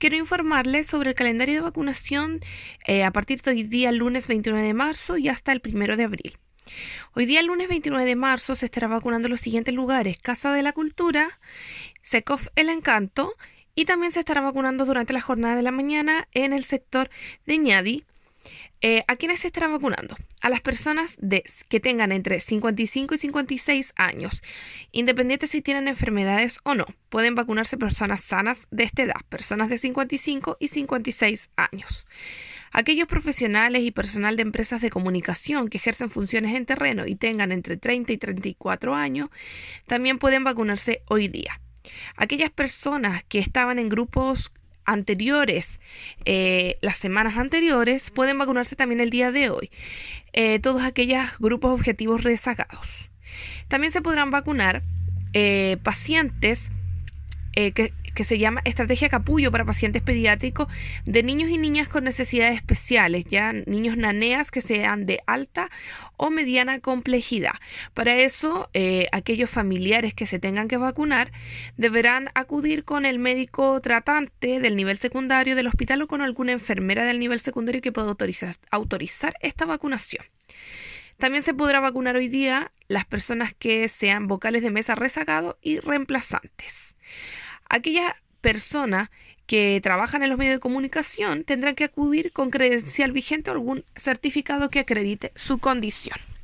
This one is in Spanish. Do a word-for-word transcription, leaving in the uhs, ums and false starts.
quiero informarles sobre el calendario de vacunación eh, a partir de hoy día, lunes veintinueve de marzo y hasta el primero de abril. Hoy día, lunes veintinueve de marzo, se estará vacunando en los siguientes lugares: Casa de la Cultura, Secof El Encanto, y también se estará vacunando durante la jornada de la mañana en el sector de Ñadi. Eh, ¿A quiénes se estará vacunando? A las personas de, que tengan entre cincuenta y cinco y cincuenta y seis años, independiente si tienen enfermedades o no. Pueden vacunarse personas sanas de esta edad, personas de cincuenta y cinco y cincuenta y seis años. Aquellos profesionales y personal de empresas de comunicación que ejercen funciones en terreno y tengan entre treinta y treinta y cuatro años, también pueden vacunarse hoy día. Aquellas personas que estaban en grupos anteriores, eh, las semanas anteriores, pueden vacunarse también el día de hoy. Eh, todos aquellos grupos objetivos rezagados. También se podrán vacunar eh, pacientes eh, que, que se llama Estrategia Capullo para pacientes pediátricos de niños y niñas con necesidades especiales, ya niños naneas que sean de alta o mediana complejidad. Para eso, eh, aquellos familiares que se tengan que vacunar deberán acudir con el médico tratante del nivel secundario del hospital o con alguna enfermera del nivel secundario que pueda autorizar, autorizar esta vacunación. También se podrá vacunar hoy día las personas que sean vocales de mesa rezagados y reemplazantes. Aquellas personas que trabajan en los medios de comunicación tendrán que acudir con credencial vigente o algún certificado que acredite su condición.